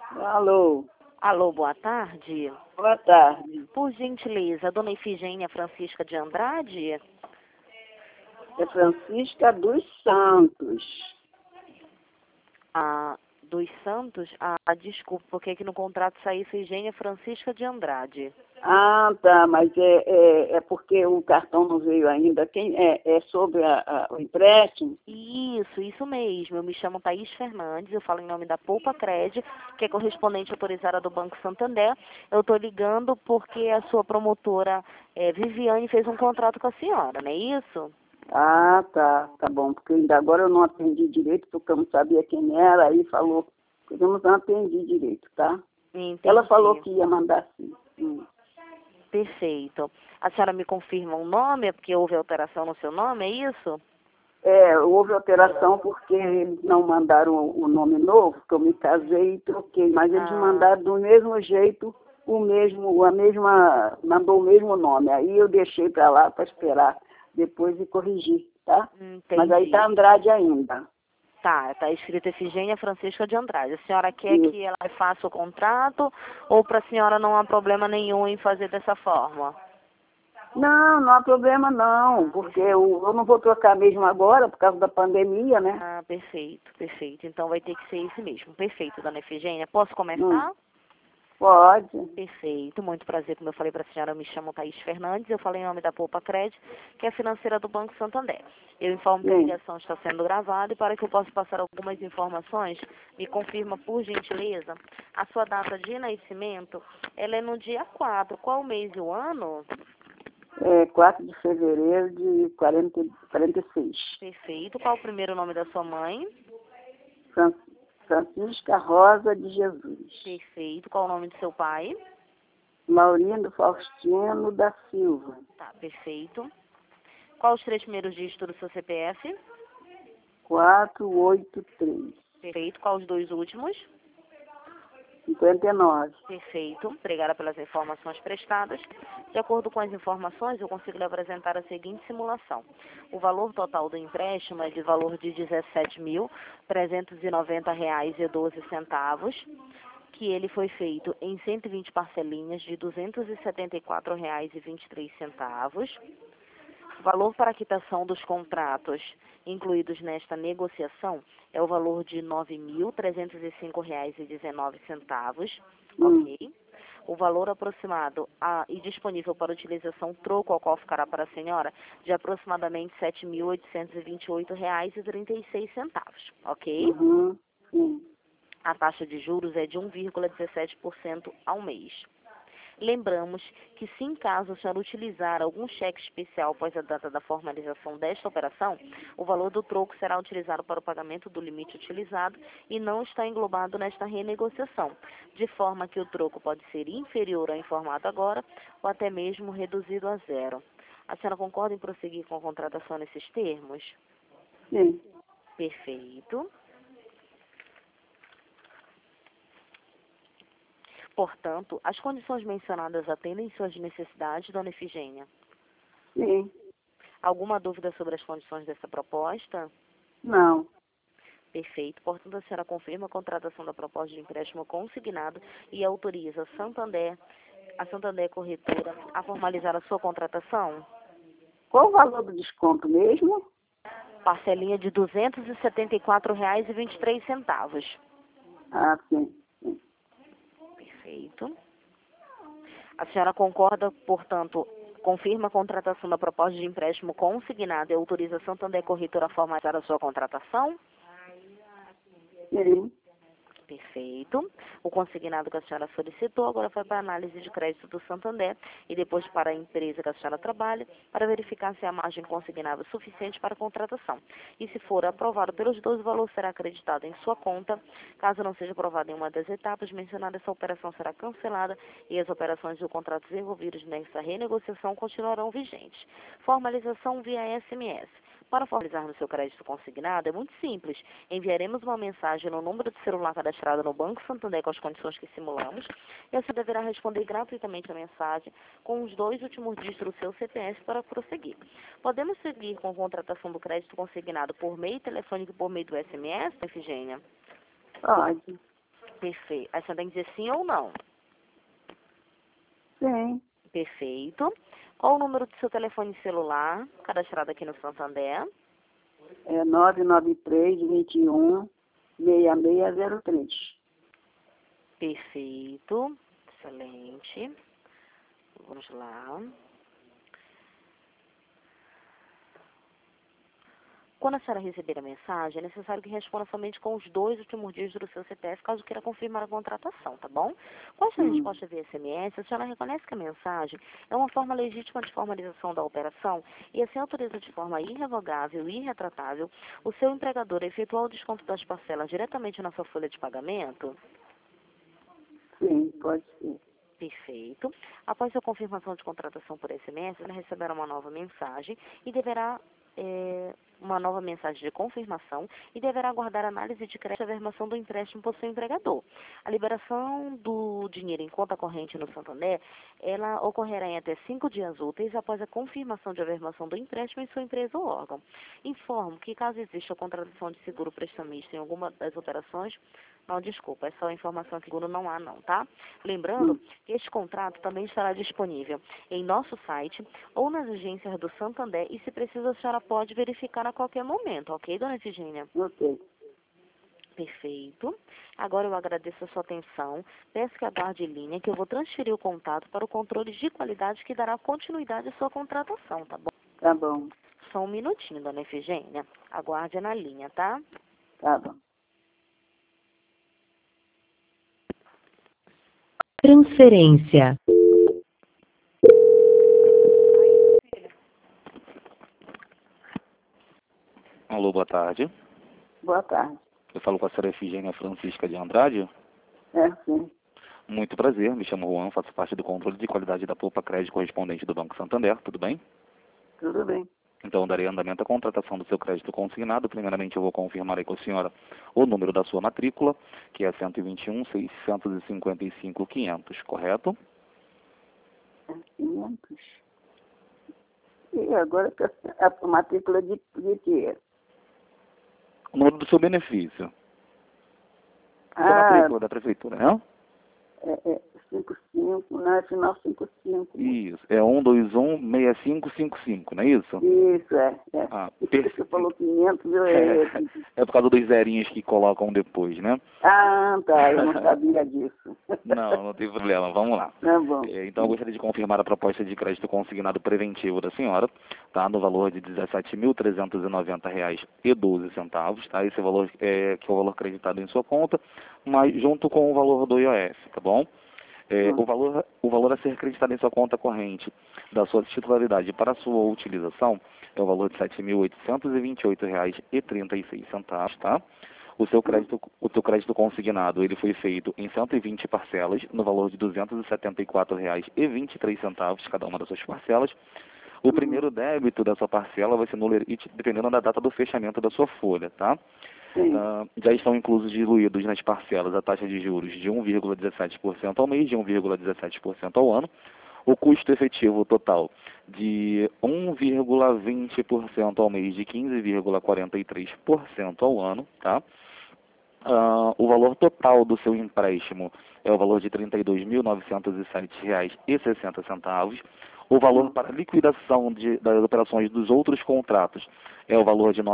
Alô, Alô, boa tarde. boa tarde. Por gentileza, dona Ifigênia Francisca de Andrade? É Francisca dos Santos. Dos Santos? Desculpa, porque aqui no contrato saiu Ifigênia Francisca de Andrade. Ah, tá, mas é porque o cartão não veio ainda. Quem é sobre o empréstimo? Isso mesmo. Eu me chamo Thaís Fernandes, eu falo em nome da Poupa Cred, que é correspondente autorizada do Banco Santander. Eu estou ligando porque a sua promotora, Viviane, fez um contrato com a senhora, não é isso? Ah, tá bom, porque ainda agora eu não atendi direito, porque eu não sabia quem era, aí falou, eu não atendi direito, tá? Entendi. Ela falou que ia mandar sim. Perfeito. A senhora me confirma o nome, é porque houve alteração no seu nome, é isso? Houve alteração porque eles não mandaram o nome novo, que eu me casei e troquei, mas eles mandaram do mesmo jeito, mandou o mesmo nome. Aí eu deixei para lá para esperar depois e corrigir, tá? Entendi. Mas aí tá Andrade ainda. Tá escrito Efigênia Francisca de Andrade. A senhora quer Isso. que ela faça o contrato ou para a senhora não há problema nenhum em fazer dessa forma? Não há problema não, porque eu não vou trocar mesmo agora por causa da pandemia, né? Perfeito. Então vai ter que ser isso mesmo. Perfeito, dona Efigênia. Posso começar? Pode. Perfeito, muito prazer. Como eu falei para a senhora, eu me chamo Thaís Fernandes, eu falei em nome da Poupa Cred, que é a financeira do Banco Santander. Eu informo que a ligação está sendo gravada e para que eu possa passar algumas informações, me confirma, por gentileza, a sua data de nascimento, ela é no dia 4. Qual o mês e o ano? 4 de fevereiro de 46. Perfeito. Qual o primeiro nome da sua mãe? Francisca Rosa de Jesus. Perfeito. Qual o nome do seu pai? Maurindo Faustino da Silva. Tá, perfeito. Qual os 3 primeiros dígitos do seu CPF? 483. Perfeito. Qual os 2 últimos? 59. Perfeito. Obrigada pelas informações prestadas. De acordo com as informações, eu consigo lhe apresentar a seguinte simulação. O valor total do empréstimo é de valor de R$ 17.390,12, que ele foi feito em 120 parcelinhas de R$ 274,23. O valor para a quitação dos contratos incluídos nesta negociação é o valor de R$ 9.305,19, ok? O valor aproximado e disponível para utilização troco, ao qual ficará para a senhora, de aproximadamente R$ 7.828,36, ok? Sim. A taxa de juros é de 1,17% ao mês. Lembramos que, se em caso a senhora utilizar algum cheque especial após a data da formalização desta operação, o valor do troco será utilizado para o pagamento do limite utilizado e não está englobado nesta renegociação, de forma que o troco pode ser inferior ao informado agora ou até mesmo reduzido a zero. A senhora concorda em prosseguir com a contratação nesses termos? Sim. Perfeito. Portanto, as condições mencionadas atendem suas necessidades, dona Efigênia? Sim. Alguma dúvida sobre as condições dessa proposta? Não. Perfeito. Portanto, a senhora confirma a contratação da proposta de empréstimo consignado e autoriza a Santander Corretora a formalizar a sua contratação? Qual o valor do desconto mesmo? Parcelinha de R$ 274,23. Ah, sim. Perfeito. A senhora concorda, portanto, confirma a contratação da proposta de empréstimo consignado e autoriza a Santander Corretora a formalizar a sua contratação? Sim. Perfeito. O consignado que a senhora solicitou agora foi para a análise de crédito do Santander e depois para a empresa que a senhora trabalha para verificar se a margem consignada é suficiente para a contratação. E se for aprovado pelos dois, o valor será acreditado em sua conta. Caso não seja aprovado em uma das etapas mencionadas, essa operação será cancelada e as operações do contrato desenvolvidas nessa renegociação continuarão vigentes. Formalização via SMS. Para formalizar no seu crédito consignado é muito simples. Enviaremos uma mensagem no número de celular cadastrado no Banco Santander com as condições que simulamos e você deverá responder gratuitamente a mensagem com os 2 últimos dígitos do seu CPF para prosseguir. Podemos seguir com a contratação do crédito consignado por meio telefônico e por meio do SMS, Efigênia? Pode. Perfeito. Aí você tem que dizer sim ou não. Sim. Perfeito. Qual o número do seu telefone celular, cadastrado aqui no Santander? É 993-21-6603. Perfeito. Excelente. Vamos lá. Quando a senhora receber a mensagem, é necessário que responda somente com os 2 últimos dígitos do seu CPF, caso queira confirmar a contratação, tá bom? Com essa resposta via SMS, a senhora reconhece que a mensagem é uma forma legítima de formalização da operação e assim autoriza de forma irrevogável e irretratável o seu empregador a efetuar o desconto das parcelas diretamente na sua folha de pagamento? Sim, pode ser. Perfeito. Após a confirmação de contratação por SMS, ela receberá uma nova mensagem e deverá uma nova mensagem de confirmação e deverá aguardar análise de crédito e averbação do empréstimo por seu empregador. A liberação do dinheiro em conta corrente no Santander, ela ocorrerá em até 5 dias úteis após a confirmação de averbação do empréstimo em sua empresa ou órgão. Informo que caso exista a contratação de seguro prestamista em alguma das operações, não, desculpa, é só a informação que seguro não há não, tá? Lembrando que este contrato também estará disponível em nosso site ou nas agências do Santander e, se precisa, a senhora pode verificar a qualquer momento, ok, dona Efigênia? Ok. Perfeito. Agora eu agradeço a sua atenção, peço que aguarde em linha que eu vou transferir o contato para o controle de qualidade que dará continuidade à sua contratação, tá bom? Tá bom. Só um minutinho, dona Efigênia. Aguarde na linha, tá? Tá bom. Transferência. Alô, boa tarde. Boa tarde. Eu falo com a senhora Efigênia Francisca de Andrade. É, sim. Muito prazer, me chamo Juan, faço parte do controle de qualidade da Poupa Crédito correspondente do Banco Santander, tudo bem? Tudo bem. Então, darei andamento à contratação do seu crédito consignado. Primeiramente, eu vou confirmar aí com a senhora o número da sua matrícula, que é 121.655.500, correto? 500. E agora a matrícula de quê? O número do seu benefício. Sua Ah, matrícula da prefeitura, né? é 55, não é final 55. Isso, é 1216555, não é isso? Isso, é. Ah, Você perfeito. falou 500, eu É por causa dos zerinhos que colocam depois, né? Ah, tá, eu não sabia disso. Não tem problema, vamos lá. Tá bom. Então, eu gostaria de confirmar a proposta de crédito consignado preventivo da senhora, tá? No valor de R$ 17.390,12, tá? Esse valor que é o valor acreditado em sua conta, mas junto com o valor do IOF, tá bom? O valor a ser acreditado em sua conta corrente da sua titularidade para a sua utilização é o valor de R$ 7.828,36, tá? O seu crédito consignado, ele foi feito em 120 parcelas, no valor de R$ 274,23, cada uma das suas parcelas. O primeiro débito da sua parcela vai ser no lerite, dependendo da data do fechamento da sua folha, tá? Já estão inclusos diluídos nas parcelas a taxa de juros de 1,17% ao mês, de 1,17% ao ano, o custo efetivo total de 1,20% ao mês, de 15,43% ao ano, tá? O valor total do seu empréstimo é o valor de R$ 32.907,60. O valor para liquidação das operações dos outros contratos é o valor de R$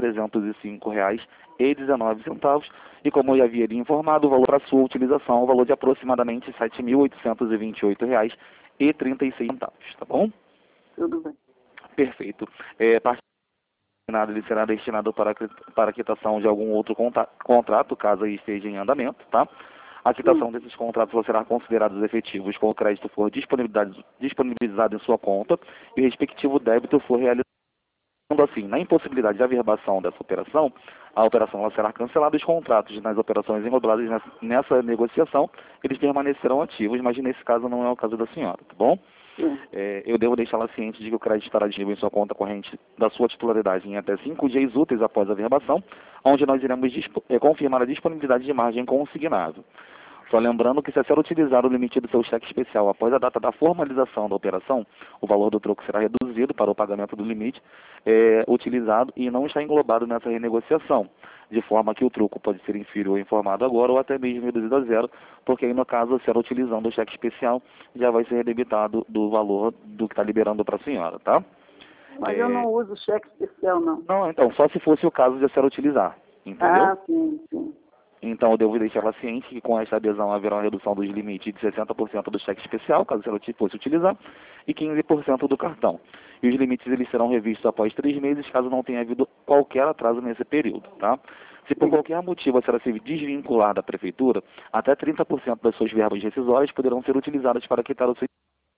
9.305,19. E como eu já havia lhe informado, o valor para sua utilização é o valor de aproximadamente R$ 7.828,36, tá bom? Tudo bem. Perfeito. Ele será destinado para a quitação de algum outro contrato, caso aí esteja em andamento, tá? A quitação desses contratos será considerados efetivos quando o crédito for disponibilizado em sua conta e o respectivo débito for realizado. Assim, na impossibilidade de averbação dessa operação, a operação ela será cancelada e os contratos nas operações enroladas nessa negociação, eles permanecerão ativos, mas nesse caso não é o caso da senhora, tá bom? Eu devo deixá-la ciente de que o crédito estará disponível em sua conta corrente da sua titularidade em até 5 dias úteis após a averbação, onde nós iremos confirmar a disponibilidade de margem consignável. Só lembrando que se a senhora utilizar o limite do seu cheque especial após a data da formalização da operação, o valor do troco será reduzido reduzido para o pagamento do limite utilizado e não está englobado nessa renegociação, de forma que o troco pode ser inferior ao informado agora ou até mesmo reduzido a zero, porque aí no caso, a senhora utilizando o cheque especial, já vai ser redebitado do valor do que está liberando para a senhora, tá? Mas eu não uso cheque especial, não. Não, então, só se fosse o caso de a senhora utilizar, entendeu? Ah, sim, sim. Então, eu devo deixar ela ciente que com esta adesão haverá uma redução dos limites de 60% do cheque especial, caso ela fosse utilizar, e 15% do cartão. E os limites eles serão revistos após 3 meses, caso não tenha havido qualquer atraso nesse período, tá? Se por qualquer motivo a senhora se desvincular da prefeitura, até 30% das suas verbas rescisórias poderão ser utilizadas para quitar o seu...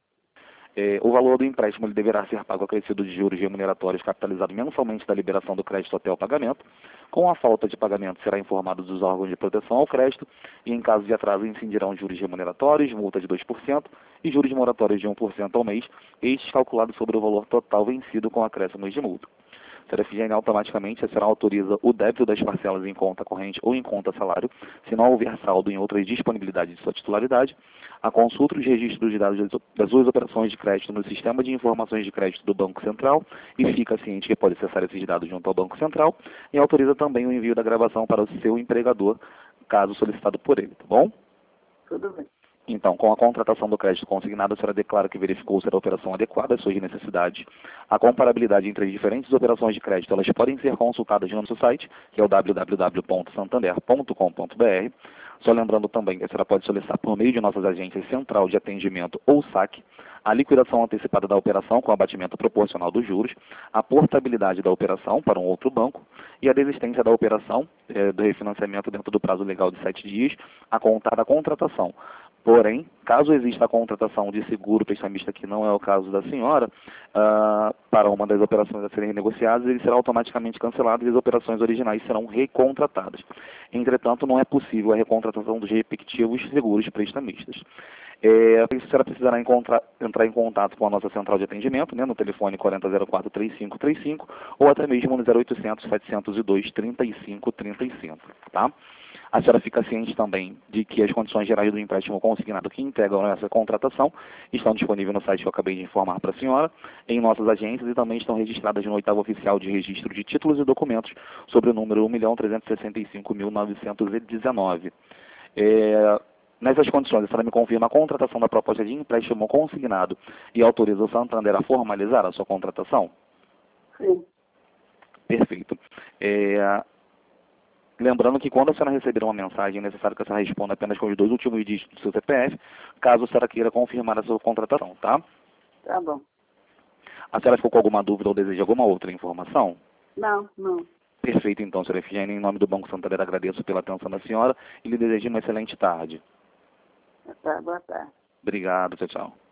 o valor do empréstimo ele deverá ser pago acrescido de juros remuneratórios capitalizado mensalmente da liberação do crédito até o pagamento. Com a falta de pagamento, será informado dos órgãos de proteção ao crédito e, em caso de atraso, incidirão juros remuneratórios, multa de 2% e juros moratórios de 1% ao mês, estes calculados sobre o valor total vencido com acréscimos de multa. A CEREFIGEN automaticamente será autoriza o débito das parcelas em conta corrente ou em conta salário, se não houver saldo em outras disponibilidades de sua titularidade, a consulta dos registros de dados das suas operações de crédito no sistema de informações de crédito do Banco Central e fica ciente que pode acessar esses dados junto ao Banco Central e autoriza também o envio da gravação para o seu empregador, caso solicitado por ele, tá bom? Tudo bem. Então, com a contratação do crédito consignado, a senhora declara que verificou ser a operação adequada às suas necessidades. A comparabilidade entre as diferentes operações de crédito, elas podem ser consultadas no nosso site, que é o www.santander.com.br. Só lembrando também que a senhora pode solicitar por meio de nossas agências Central de Atendimento ou SAC, a liquidação antecipada da operação com abatimento proporcional dos juros, a portabilidade da operação para um outro banco e a desistência da operação do refinanciamento dentro do prazo legal de 7 dias, a contar da contratação. Porém, caso exista a contratação de seguro prestamista, que não é o caso da senhora, para uma das operações a serem renegociadas, ele será automaticamente cancelado e as operações originais serão recontratadas. Entretanto, não é possível a recontratação dos respectivos seguros prestamistas. A senhora precisará entrar em contato com a nossa central de atendimento, no telefone 4004-3535 ou até mesmo no 0800-702-3535, tá? A senhora fica ciente também de que as condições gerais do empréstimo consignado que integram essa contratação estão disponíveis no site que eu acabei de informar para a senhora, em nossas agências e também estão registradas no 8º Oficial de Registro de Títulos e Documentos sobre o número 1.365.919. Nessas condições, a senhora me confirma a contratação da proposta de empréstimo consignado e autoriza o Santander a formalizar a sua contratação? Sim. Perfeito. Lembrando que quando a senhora receber uma mensagem, é necessário que a senhora responda apenas com os 2 últimos dígitos do seu CPF, caso a senhora queira confirmar a sua contratação, tá? Tá bom. A senhora ficou com alguma dúvida ou deseja alguma outra informação? Não, não. Perfeito, então, senhora Efigênia. Em nome do Banco Santander, agradeço pela atenção da senhora e lhe desejo uma excelente tarde. Tá, boa tarde. Obrigado, tchau, tchau.